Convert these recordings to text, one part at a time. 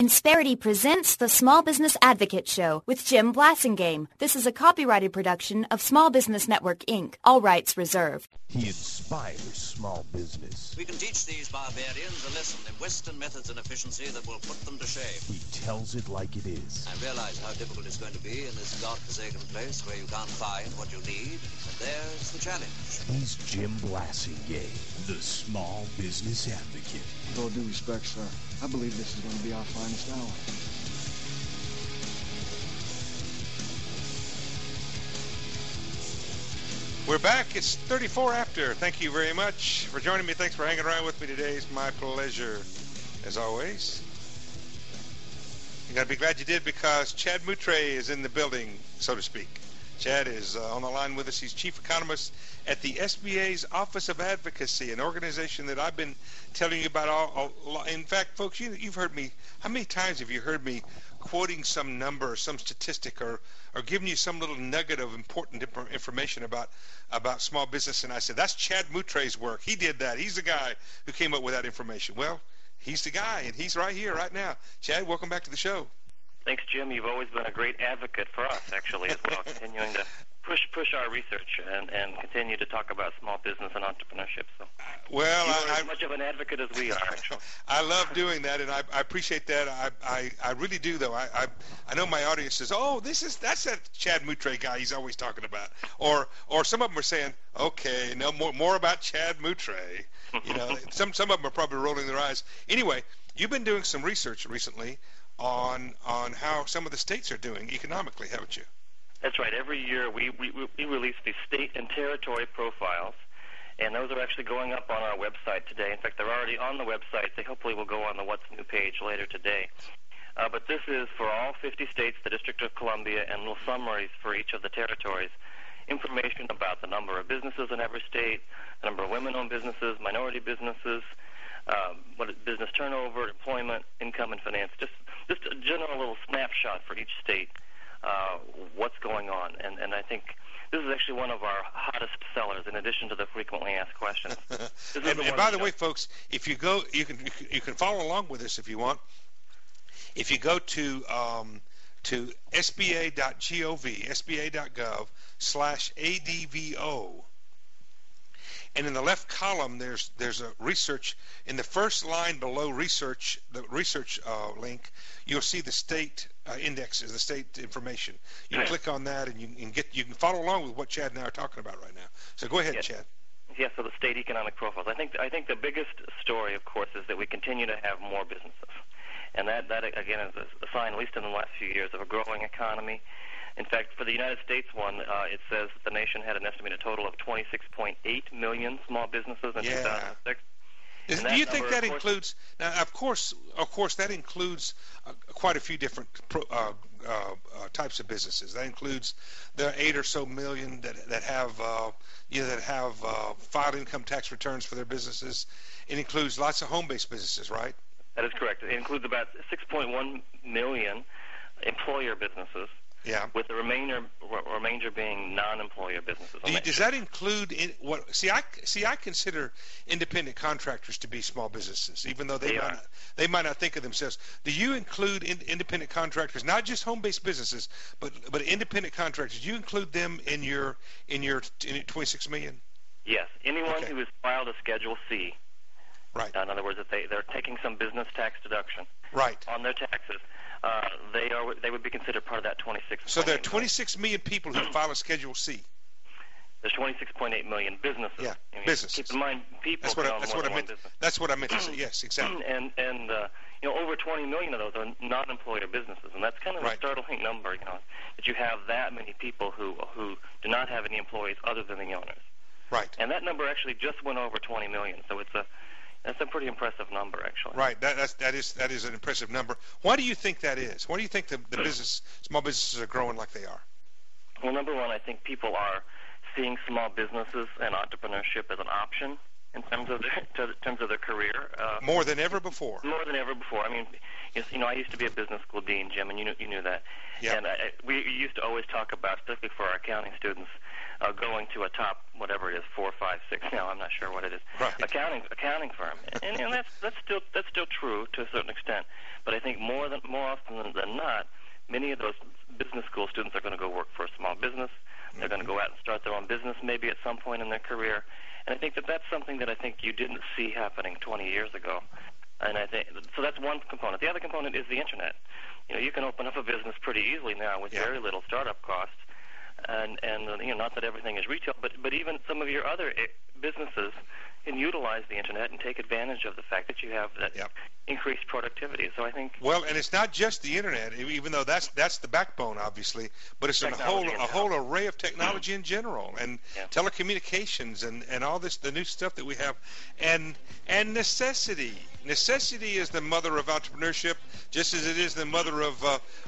Insperity presents the Small Business Advocate Show with Jim Blasingame. This is a copyrighted production of Small Business Network, Inc., all rights reserved. He inspires small business. We can teach these barbarians a lesson in Western methods and efficiency that will put them to shame. He tells it like it is. I realize how difficult it's going to be in this godforsaken place where you can't find what you need, and there's the challenge. He's Jim Blasingame, the Small Business Advocate. With all due respect, sir, I believe this is going to be our finest hour. We're back. It's 34 after. Thank you very much for joining me. Thanks for hanging around with me today. It's my pleasure, as always. You got to be glad you did, because Chad Moutre is in the building, so to speak. Chad is on the line with us. He's chief economist at the SBA's Office of Advocacy, an organization that I've been telling you about all. In fact, folks, you've heard me. How many times have you heard me quoting some number or some statistic or giving you some little nugget of important information about small business? And I said, that's Chad Moutre's work. He did that. He's the guy who came up with that information. Well, he's the guy, and he's right here, right now. Chad, welcome back to the show. Thanks, Jim. You've always been a great advocate for us, actually, as well, continuing to push our research and continue to talk about small business and entrepreneurship. So, well, you're as much of an advocate as we are, actually. I love doing that, and I appreciate that. I really do, though. I know my audience says, "Oh, that's that Chad Moutre guy he's always talking about," or some of them are saying, "Okay, no more about Chad Moutre." You know, some of them are probably rolling their eyes. Anyway, you've been doing some research recently on how some of the states are doing economically, haven't you? That's right. Every year we release these state and territory profiles, and those are actually going up on our website today. In fact, they're already on the website. They hopefully will go on the What's New page later today. But this is for all 50 states, the District of Columbia, and little summaries for each of the territories. Information about the number of businesses in every state, the number of women-owned businesses, minority businesses, what is business turnover, employment, income, and finance. Just a general little snapshot for each state, what's going on. And I think this is actually one of our hottest sellers, in addition to the frequently asked questions. And by the way, folks, if you go, you can follow along with us if you want. If you go to sba.gov, sba.gov/ADVO, and in the left column, there's a research. In the first line below research, the research link, you'll see the state indexes, the state information. You can click on that, and you can follow along with what Chad and I are talking about right now. So go ahead, yes. Chad. Yes, so the state economic profiles. I think the biggest story, of course, is that we continue to have more businesses, and that again is a sign, at least in the last few years, of a growing economy. In fact, for the United States one, it says that the nation had an estimated total of 26.8 million small businesses in 2006. Do you think that includes? Now, of course, that includes quite a few different types of businesses. That includes the 8 or so million that have filed income tax returns for their businesses. It includes lots of home-based businesses, right? That is correct. It includes about 6.1 million employer businesses. Yeah. With the remainder being non-employer businesses. Does that include what? See, I consider independent contractors to be small businesses, even though they might not think of themselves. Do you include independent contractors, not just home-based businesses, but independent contractors? Do you include them in your 26 million? Yes. Anyone who has filed a Schedule C. Right. In other words, that they're taking some business tax deduction. Right. On their taxes. They would be considered part of that 26. So there are 26 million people who file a Schedule C. There's 26.8 million businesses. Yeah, businesses. Keep in mind, people. That's what I meant. That's what I meant to say. Yes, exactly. And over 20 million of those are non-employer businesses, and that's kind of a startling number. That you have that many people who do not have any employees other than the owners. Right. And that number actually just went over 20 million. So that's a pretty impressive number, actually. Right. That is an impressive number. Why do you think that is? Why do you think the small businesses are growing like they are? Well, number one, I think people are seeing small businesses and entrepreneurship as an option in terms of their career. More than ever before. More than ever before. I mean, I used to be a business school dean, Jim, and you knew that. Yep. And we used to always talk about, specifically for our accounting students, going to a top, whatever it is, 4, 5, 6 now, I'm not sure what it is, right. accounting firm. And that's still true to a certain extent. But I think more often than not, many of those business school students are going to go work for a small business. They're going to go out and start their own business maybe at some point in their career. And I think that's something that I think you didn't see happening 20 years ago. And I think so. That's one component. The other component is the internet. You can open up a business pretty easily now with very little startup costs, and not that everything is retail, but even some of your other businesses can utilize the internet and take advantage of the fact that you have that increased productivity. So I think and it's not just the internet, even though that's the backbone, obviously, but it's a whole array of technology in general, and telecommunications and all this, the new stuff that we have, and necessity. Necessity is the mother of entrepreneurship, just as it is the mother of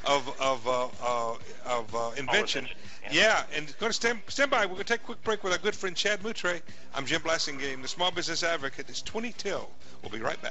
invention. Yeah, and going to stand by. We're going to take a quick break with our good friend Chad Moutre. I'm Jim Blassingame, the Small Business Advocate. It's 20 till. We'll be right back.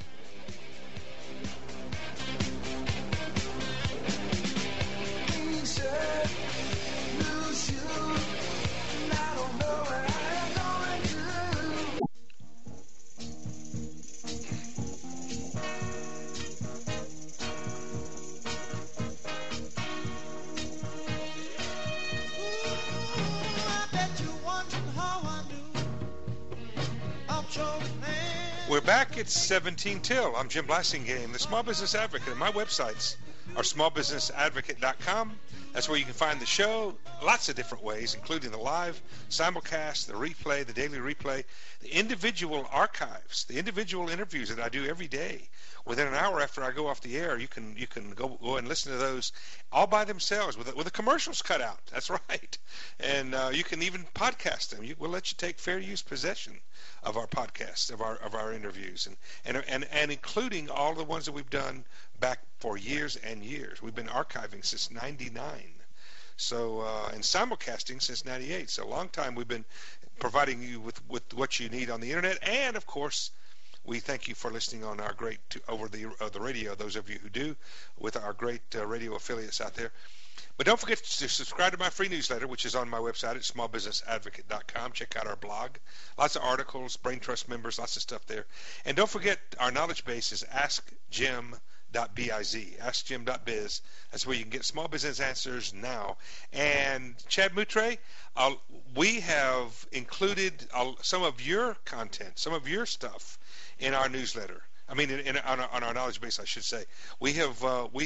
We're back at 17 till. I'm Jim Blassingame, the Small Business Advocate, and my websites are smallbusinessadvocate.com. That's where you can find the show lots of different ways, including the live simulcast, the replay, the daily replay, the individual archives, the individual interviews that I do every day. Within an hour after I go off the air, you can go and listen to those all by themselves with the commercials cut out. That's right. And you can even podcast them. We'll let you take fair use possession of our podcasts, of our interviews, and including all the ones that we've done back for years and years. We've been archiving since '99, so and simulcasting since '98. So a long time we've been providing you with what you need on the internet, and of course, we thank you for listening on our great over the radio. Those of you who do, with our great radio affiliates out there. But don't forget to subscribe to my free newsletter, which is on my website at smallbusinessadvocate.com. Check out our blog. Lots of articles, Brain Trust members, lots of stuff there. And don't forget our knowledge base is AskJim.biz, AskJim.biz. That's where you can get small business answers now. And Chad Moutre, we have included some of your content, some of your stuff in our newsletter. I mean, on our knowledge base, I should say. We have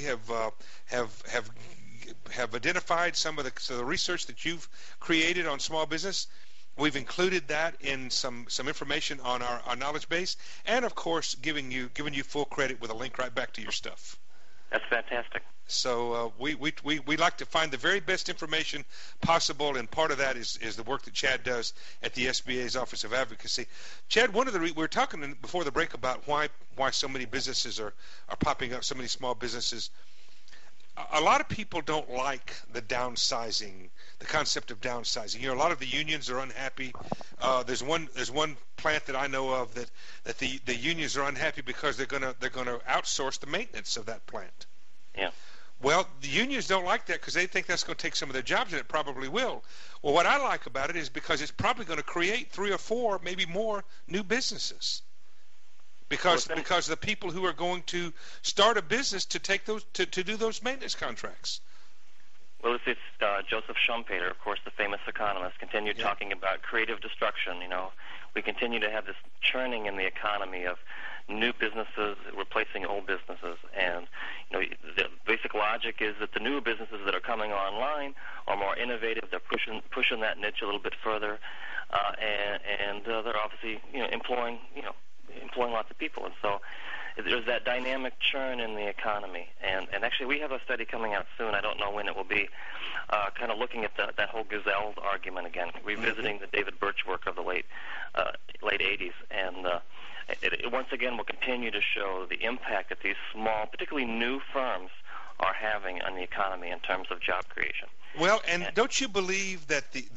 identified some of the research that you've created on small business. We've included that in some information on our knowledge base, and of course, giving you full credit with a link right back to your stuff. That's fantastic. So we like to find the very best information possible, and part of that is the work that Chad does at the SBA's Office of Advocacy. Chad, we were talking before the break about why so many businesses are popping up, so many small businesses. A lot of people don't like the downsizing, the concept of downsizing. A lot of the unions are unhappy. There's one plant that I know of that the unions are unhappy because they're gonna outsource the maintenance of that plant. Yeah. Well, the unions don't like that because they think that's going to take some of their jobs, and it probably will. Well, what I like about it is because it's probably going to create 3 or 4, maybe more, new businesses. Because the people who are going to start a business to take those to do those maintenance contracts. Well, it's Joseph Schumpeter, of course, the famous economist, continued talking about creative destruction. We continue to have this churning in the economy of new businesses replacing old businesses, and the basic logic is that the new businesses that are coming online are more innovative. They're pushing that niche a little bit further, and they're obviously employing lots of people, and so there's that dynamic churn in the economy. And actually, we have a study coming out soon. I don't know when it will be, kind of looking at that whole gazelle argument again, revisiting the David Birch work of the late 80s, and it once again will continue to show the impact that these small, particularly new firms, are having on the economy in terms of job creation. Well, and don't you believe that the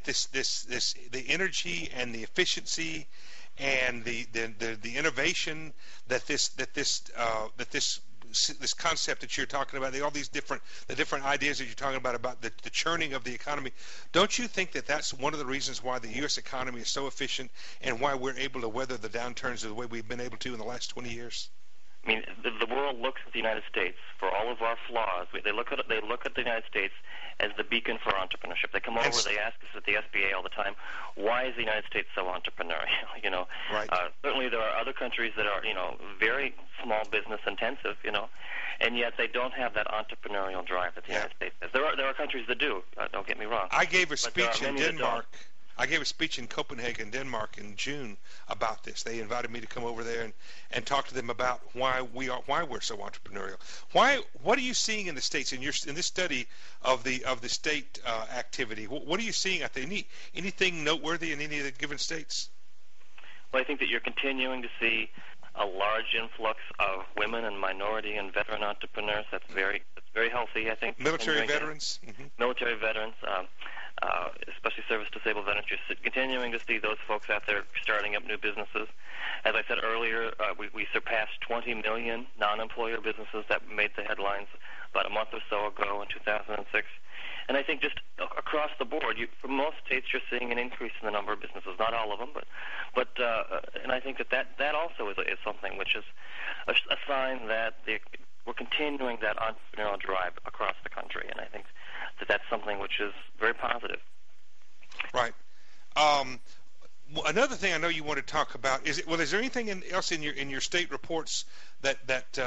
energy and the efficiency and the innovation that this this concept that you're talking about, all these different ideas that you're talking about the churning of the economy, don't you think that that's one of the reasons why the U.S. economy is so efficient and why we're able to weather the downturns the way we've been able to in the last 20 years? I mean, the world looks at the United States for all of our flaws. They look at the United States as the beacon for entrepreneurship. They come over, they ask us at the SBA all the time, why is the United States so entrepreneurial? Right. Certainly there are other countries that are, very small business intensive, and yet they don't have that entrepreneurial drive that the United States has. There are countries that do. Don't get me wrong. I gave a speech in Denmark. I gave a speech in Copenhagen, Denmark, in June about this. They invited me to come over there and talk to them about why we're so entrepreneurial. What are you seeing in the states in this study of the state activity? What are you seeing out there? Anything noteworthy in any of the given states? Well, I think that you're continuing to see a large influx of women and minority and veteran entrepreneurs. That's very healthy, I think. Military veterans. Military veterans. Especially service-disabled veterans, you're continuing to see those folks out there starting up new businesses. As I said earlier, we surpassed 20 million non-employer businesses that made the headlines about a month or so ago in 2006. And I think just across the board, for most states, you're seeing an increase in the number of businesses. Not all of them, but and I think that also is something which is a sign that we're continuing that entrepreneurial drive across the country, and I think that's something which is very positive. Right. Another thing I know you want to talk about is there anything else in your state reports that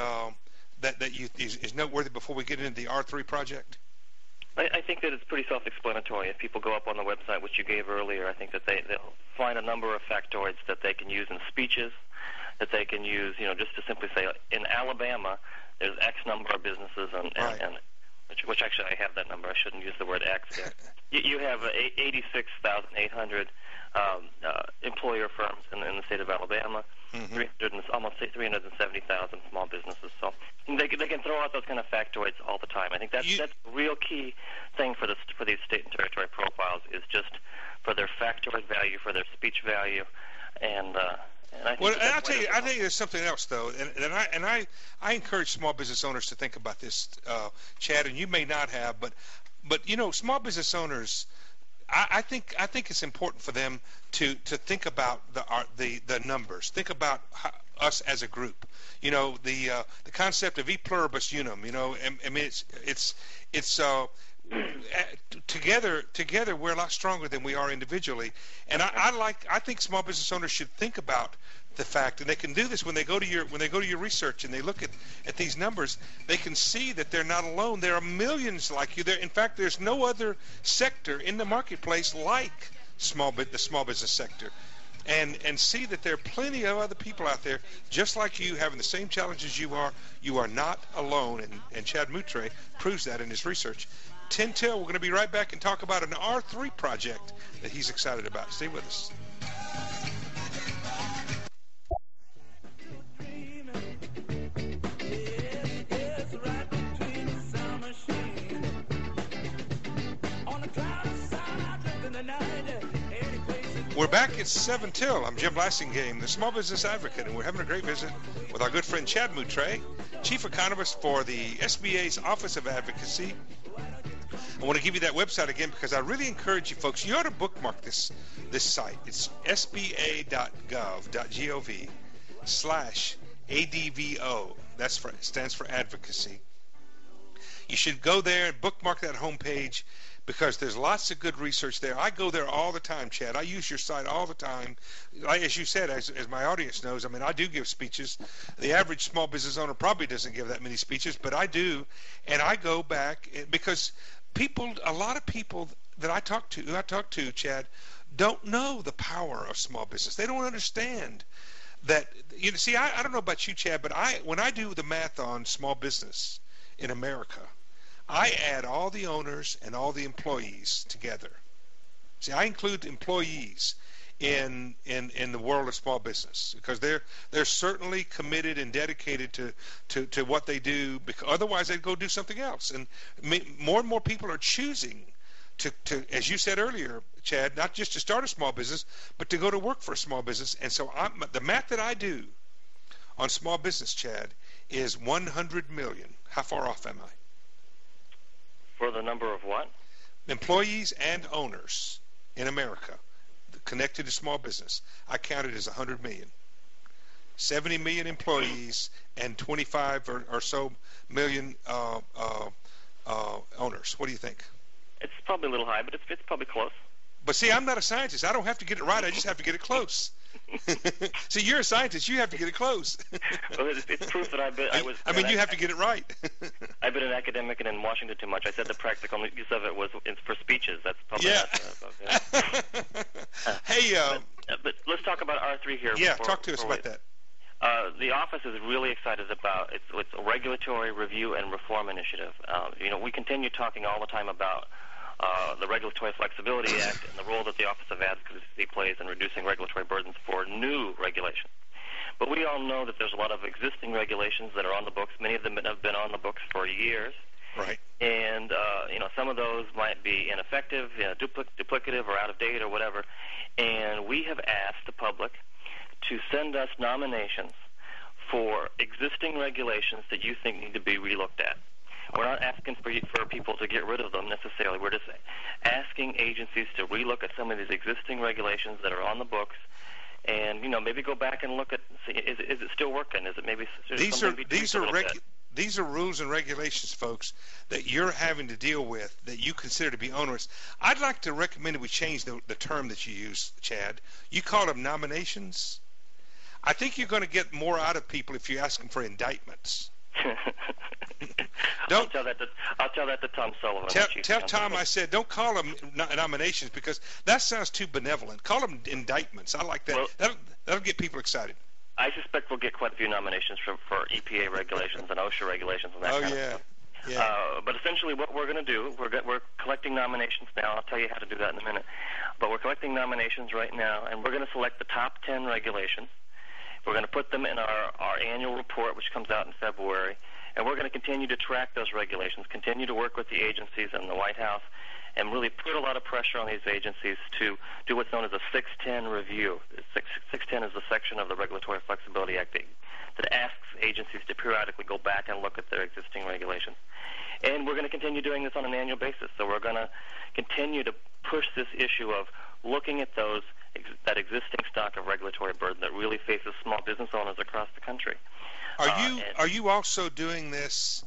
is noteworthy before we get into the R3 project? I think that it's pretty self-explanatory. If people go up on the website, which you gave earlier, I think that they'll find a number of factoids that they can use in speeches, that they can use, just to simply say, in Alabama, there's X number of businesses, and which actually I have that number. I shouldn't use the word X there. You have 86,800 employer firms in the state of Alabama, almost 370,000 small businesses. So they can throw out those kind of factoids all the time. I think that's the real key thing for these state and territory profiles is just for their factoid value, for their speech value, and I tell you, there's something else though, and I encourage small business owners to think about this, Chad, and you may not have, but small business owners, I think it's important for them to think about the numbers, think about us as a group, the concept of e pluribus unum, I mean it's together we're a lot stronger than we are individually, and I think small business owners should think about the fact, and they can do this when they go to your research and they look at these numbers, they can see that they're not alone. There are millions like you. In fact, there's no other sector in the marketplace like the small business sector, and see that there are plenty of other people out there just like you having the same challenges you are. You are not alone, and Chad Moutre proves that in his research. 10 till, we're going to be right back and talk about an R3 project that he's excited about. Stay with us. We're back at 7 till. I'm Jim Blasingame, the Small Business Advocate, and we're having a great visit with our good friend Chad Moutre, Chief Economist for the SBA's Office of Advocacy. I want to give you that website again because I really encourage you folks, you ought to bookmark this site. It's sba.gov.gov/ADVO. Stands for advocacy. You should go there and bookmark that homepage because there's lots of good research there. I go there all the time, Chad. I use your site all the time. As you said, as my audience knows, I mean, I do give speeches. The average small business owner probably doesn't give that many speeches, but I do. And I go back because a lot of people that I talk to, Chad, don't know the power of small business. They don't understand that. See, I don't know about you, Chad, but when I do the math on small business in America, I add all the owners and all the employees together. See, I include employees in the world of small business because they're certainly committed and dedicated to what they do. Because otherwise, they'd go do something else. And more and more people are choosing to, as you said earlier, Chad, not just to start a small business, but to go to work for a small business. And so the math that I do on small business, Chad, is 100 million. How far off am I? For the number of what? Employees and owners in America connected to small business. I counted as 100 million. 70 million employees and 25 or so million owners. What do you think? It's probably a little high, but it's probably close. But see, I'm not a scientist. I don't have to get it right. I just have to get it close. See, you're a scientist. You have to get it close. Well, it's proof that you have to get it right. I've been an academic and in Washington too much. I said the practical use of it was for speeches. That's probably not. Hey, but let's talk about R3 here. Yeah, talk to us about that. The office is really excited about it's a regulatory review and reform initiative. We continue talking all the time about the Regulatory Flexibility Act and the role that the Office of Advocacy plays in reducing regulatory burdens for new regulations. But we all know that there's a lot of existing regulations that are on the books. Many of them have been on the books for years. Right. And, some of those might be ineffective, duplicative, or out of date or whatever. And we have asked the public to send us nominations for existing regulations that you think need to be relooked at. We're not asking for people to get rid of them necessarily. We're just asking agencies to relook at some of these existing regulations that are on the books, and maybe go back and look at see is it still working? Is it maybe these are rules and regulations, folks, that you're having to deal with that you consider to be onerous. I'd like to recommend that we change the term that you use, Chad. You call them nominations. I think you're going to get more out of people if you ask them for indictments. I'll tell that to Tom Sullivan. Tell Tom I said don't call them nominations because that sounds too benevolent. Call them indictments. I like that. Well, that'll get people excited. I suspect we'll get quite a few nominations for EPA regulations and OSHA regulations and that kind of stuff. Yeah. But essentially what we're going to do, we're collecting nominations now. I'll tell you how to do that in a minute. But we're collecting nominations right now, and we're going to select the top 10 regulations. We're going to put them in our annual report, which comes out in February, and we're going to continue to track those regulations, continue to work with the agencies and the White House, and really put a lot of pressure on these agencies to do what's known as a 610 review. 610 is the section of the Regulatory Flexibility Act that asks agencies to periodically go back and look at their existing regulations. And we're going to continue doing this on an annual basis. So we're going to continue to push this issue of looking at that existing stock of regulatory burden that really faces small business owners across the country. Are you also doing this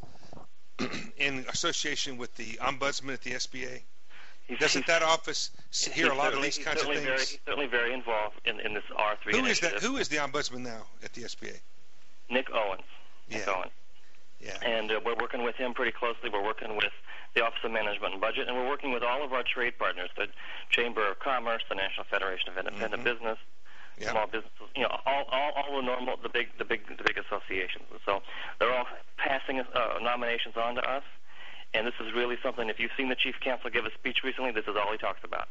in association with the Ombudsman at the SBA? Doesn't that office hear a lot of these kinds of things? He's certainly very involved in this R3 initiative. Who is the Ombudsman now at the SBA? Nick Owens. Yeah. And we're working with him pretty closely. We're working with the Office of Management and Budget, and we're working with all of our trade partners, the Chamber of Commerce, the National Federation of Independent Business, small businesses, all the normal, the big associations. And so they're all passing nominations on to us, and this is really something. If you've seen the Chief Counsel give a speech recently, this is all he talks about,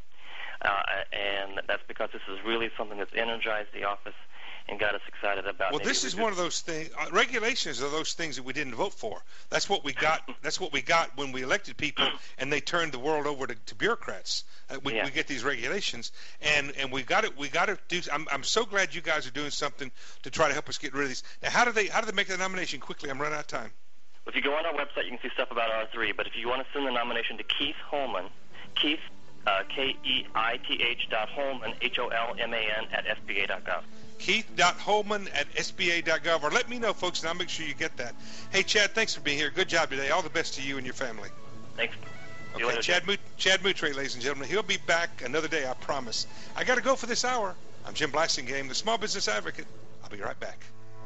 and that's because this is really something that's energized the office and got us excited about. Well, this is one of those things. Regulations are those things that we didn't vote for. That's what we got. That's what we got when we elected people, and they turned the world over to bureaucrats. We get these regulations, and we got it. We got to do. I'm so glad you guys are doing something to try to help us get rid of these. Now, how do they make the nomination quickly? I'm running out of time. If you go on our website, you can see stuff about R3. But if you want to send the nomination to Keith Holman, Keith KEITH.Holman HOLMAN @SBA.gov. Keith.Holman @SBA.gov, or let me know, folks, and I'll make sure you get that. Hey, Chad, thanks for being here. Good job today. All the best to you and your family. Thanks. Okay, Chad Moutre, ladies and gentlemen. He'll be back another day, I promise. I got to go for this hour. I'm Jim Blasingame, the Small Business Advocate. I'll be right back.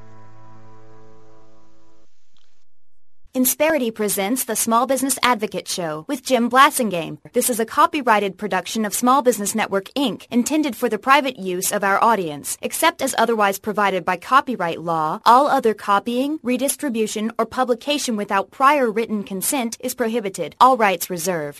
Insperity presents the Small Business Advocate Show with Jim Blasingame. This is a copyrighted production of Small Business Network, Inc., intended for the private use of our audience. Except as otherwise provided by copyright law, all other copying, redistribution, or publication without prior written consent is prohibited. All rights reserved.